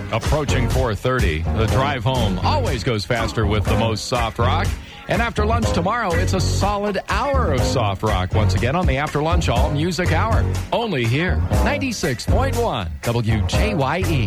approaching 4:30. The drive home always goes faster with the most soft rock. And after lunch tomorrow, it's a solid hour of soft rock once again on the After Lunch All Music Hour. Only here, 96.1 WJYE.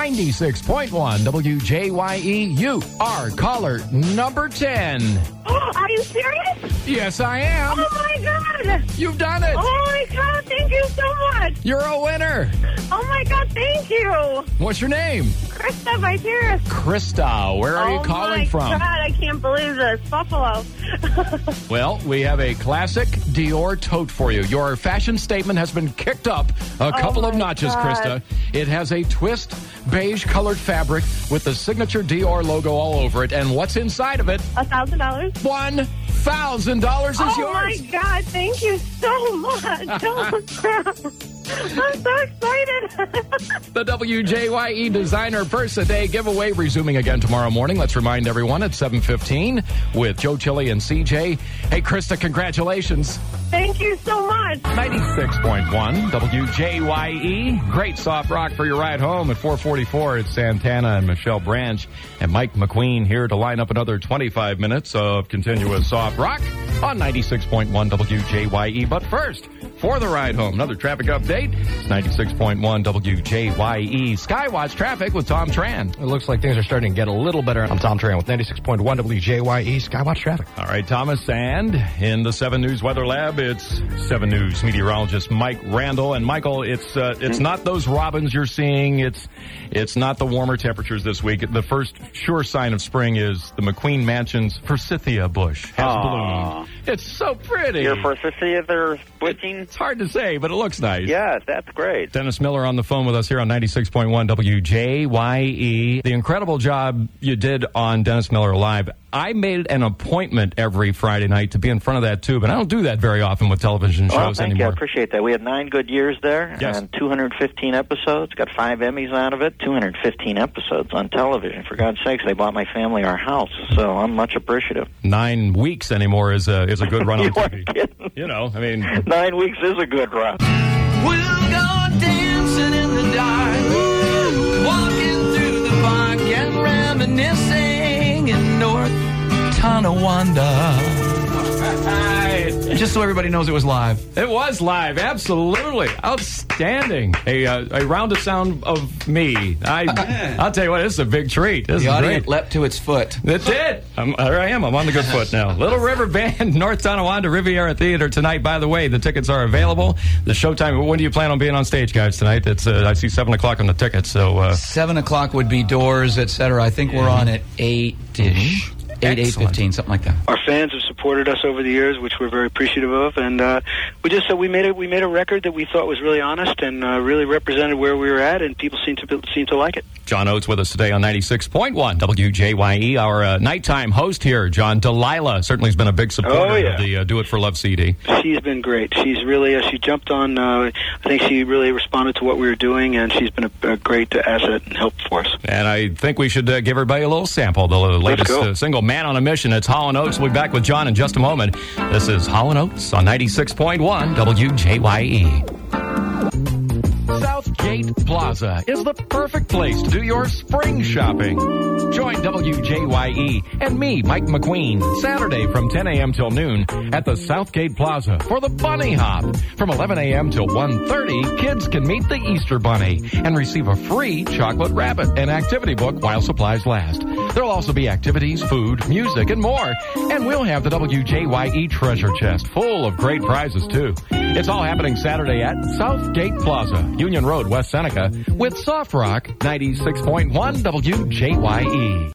96.1 WJYE. You are caller number 10. Oh, are you serious? Yes, I am. Oh, my God. You've done it. Oh, my God. Thank you so much. You're a winner. Oh, my God. Thank you. What's your name? Krista Viteris. Krista, where are you calling from? Oh, my God. I can't believe this. Buffalo. Well, we have a classic Dior tote for you. Your fashion statement has been kicked up a couple of notches, God. Krista. It has a twist beige-colored fabric with the signature Dior logo all over it. And what's inside of it? $1,000. $1,000 is yours. Oh, my God. Thank you so much. Oh, crap. I'm so excited. The WJYE Designer Purse a Day giveaway resuming again tomorrow morning. Let's remind everyone at 7:15 with Joe Chili and CJ. Hey, Krista, congratulations. Thank you so much. 96.1 WJYE. Great soft rock for your ride home at 4:44. It's Santana and Michelle Branch and Mike McQueen here to line up another 25 minutes of continuous soft rock on 96.1 WJYE. But first, for the ride home, another traffic update. It's 96.1 WJYE. Skywatch traffic with Tom Tran. It looks like things are starting to get a little better. I'm Tom Tran with 96.1 WJYE Skywatch traffic. All right, Thomas, and in the 7 News Weather Lab, it's 7 News meteorologist Mike Randall. And Michael, it's not those robins you're seeing. It's not the warmer temperatures this week. The first sure sign of spring is the McQueen Mansion's forsythia bush has bloomed. It's so pretty. Your forsythia they're switching? It's hard to say, but it looks nice. Yeah, that's great. Dennis Miller on the phone with us here on 96.1 WJYE. The incredible job you did on Dennis Miller Live. I made an appointment every Friday night to be in front of that tube, and I don't do that very often with television shows thank anymore. you. I appreciate that. We had 9 good years there, Yes. and 215 episodes. Got 5 Emmys out of it. 215 episodes on television. For God's sakes, they bought my family our house, so I'm much appreciative. 9 weeks anymore is a good run on You TV. are kidding. You know, I mean... 9 weeks is a good run. We'll go dancing in the dark, walking through the park and reminiscing in North Tonawanda. Just so everybody knows it was live. It was live, absolutely. Outstanding. A round of sound of me. I'll tell you what, this is a big treat. This The is audience great. leapt to its foot. It did. There I am. I'm on the good foot now. Little River Band, North Tonawanda Riviera Theater tonight. By the way, the tickets are available. The showtime, when do you plan on being on stage, guys, tonight? It's I see 7 o'clock on the tickets. So 7 o'clock would be doors, etc. I think we're on at 8-ish. 8:15, something like that. Our fans have supported us over the years, which we're very appreciative of, and we just said we made a record that we thought was really honest and really represented where we were at, and people seem to like it. John Oates with us today on 96.1 WJYE, our nighttime host here. John, Delilah certainly has been a big supporter of the Do It for Love CD. She's been great. She's really she jumped on. I think she really responded to what we were doing, and she's been a great asset and help for us. And I think we should give everybody a little sample. The latest single, Man on a Mission. It's Hall & Oates. We'll be back with John in just a moment. This is Hall & Oates on 96.1 WJYE. Southgate Plaza is the perfect place to do your spring shopping. Join WJYE and me, Mike McQueen, Saturday from 10 a.m. till noon at the Southgate Plaza for the Bunny Hop. From 11 a.m. till 1:30, kids can meet the Easter Bunny and receive a free chocolate rabbit and activity book while supplies last. There'll also be activities, food, music, and more. And we'll have the WJYE treasure chest full of great prizes, too. It's all happening Saturday at Southgate Plaza, Union Road, West Seneca, with Soft Rock 96.1 WJYE.